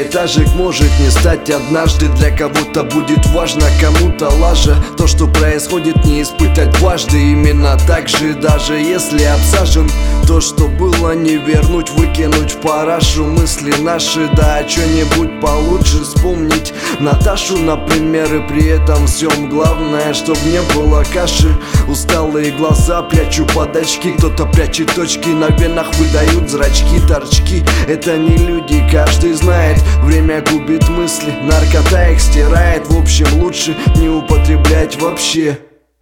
многоэтажек может не стать однажды. Для кого-то будет важно, кому-то лажа. То, что происходит, не испытать дважды. Именно так же, даже если обсажен. То, что было, не вернуть, выкинуть в парашу. Мысли наши, да, что-нибудь получше вспомнить Наташу, например, и при этом всем главное, чтоб не было каши. Усталые глаза прячу под очки. Кто-то прячет точки, на венах выдают зрачки, торчки. Это не люди, каждый знает. Время губит мысли, наркота их стирает. В общем, лучше не употреблять вообще.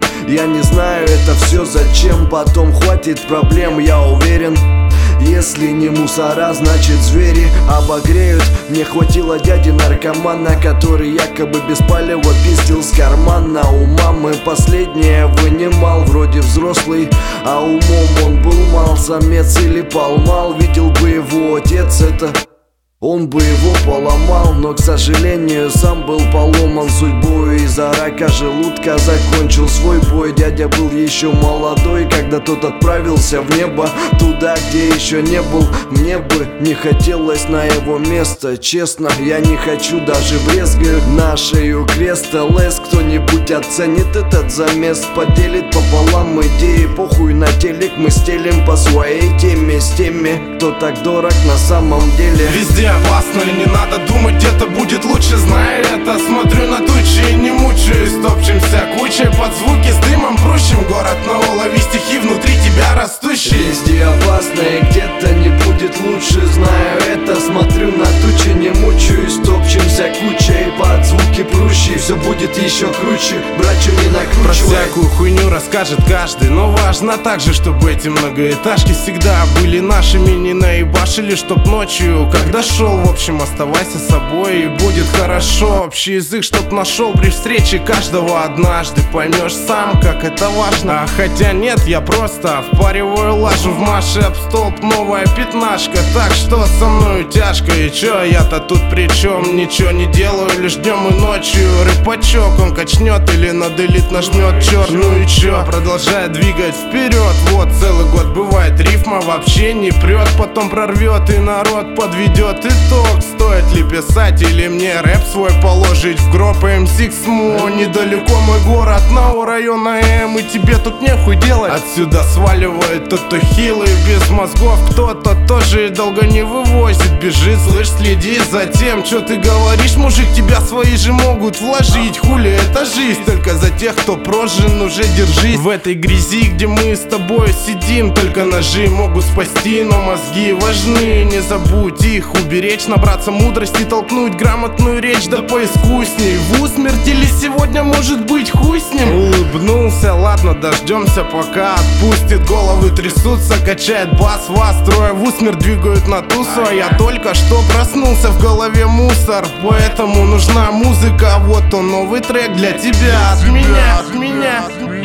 Я не знаю, это все зачем, потом хватит проблем, я уверен. Если не мусора, значит звери обогреют. Мне хватило дяди наркомана, который якобы без палева пиздил с кармана. У мамы последнее вынимал, вроде взрослый, а умом он был мал. Самец или полмал, видел бы его отец это. Он бы его поломал, но, к сожалению, сам был поломан судьбой. Из-за рака желудка закончил свой бой. Дядя был еще молодой, когда тот отправился в небо, туда, где еще не был. Мне бы не хотелось на его место. Честно, я не хочу, даже брезгаю. На шею крест ЛС, кто-нибудь оценит этот замес, поделит пополам идеи. Похуй на телек, мы стелим по своей теме. С теми, кто так дорог на самом деле. Везде опасно и не надо думать, где-то будет лучше, зная это. Смотрю на тучи и не мучаюсь, топчемся кучей под звуки с дымом прущим. Город новый, лови стихи внутри тебя растущие. Везде опасно и где-то не будет лучше, знаю это. Смотрю на тучи, не мучаюсь, топчемся кучей под звуки прущие. Все будет еще круче, братью не накручивай. Про всякую хуйню расскажет каждый, но важно также, чтобы эти многоэтажки всегда были нашими. Не наебашили, чтоб ночью, когда шел. В общем, оставайся собой и будет хорошо. Общий язык, чтоб нашел при встрече каждого однажды. Поймешь сам, как это важно. А хотя нет, я просто впариваю лажу в Маше об столб, новая пятнашка. Так что со мною тяжко, и чё, я-то тут при чем? Ничего не делаю, лишь днем и ночью. Рыбачок, он качнет или на делит нажмет, черт. Ну и чё, продолжает двигать вперед. Вот целый год бывает, рифма вообще не прет. Потом прорвет и народ подведет итог. Стоит ли писать или мне рэп свой положить в гроб? М6 мо, недалеко мой город, НАУ района М, и тебе тут нехуй делать. Отсюда сваливает тот, кто хилый, без мозгов. Кто-то тоже долго не вывозит, бежит, слышь, следи за тем, что ты говоришь, мужик, тебя свои же могут вложить. Хули, это жизнь, только за тех, кто прожжен, уже держись. В этой грязи, где мы с тобой сидим, только ножи могут спасти, но мозги важны. Не забудь их уберечь, набраться мудрости, толкнуть грамотную речь, да поискусней. В усмерть или сегодня может быть хуй с ним. Улыбнулся, ладно, дождемся пока отпустит. Головы трясутся, качает бас, вас трое в усмерть двигают на тусу. А я только что проснулся, в голове мусор, поэтому нужна музыка. Вот он, новый трек для тебя, от меня, от меня.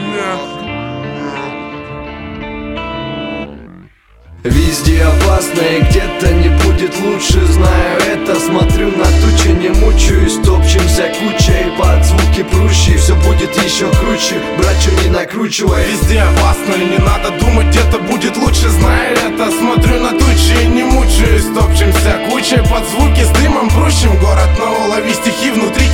Везде опасно и где-то не будет лучше, знаю это. Смотрю на тучи, не мучаюсь, топчемся кучей под звуки прущие. Все будет еще круче, братью не накручивай. Везде опасно и не надо думать, где-то будет лучше, знаю это. Смотрю на тучи и не мучаюсь, топчемся кучей под звуки с дымом прущим. Город новый, лови стихи внутри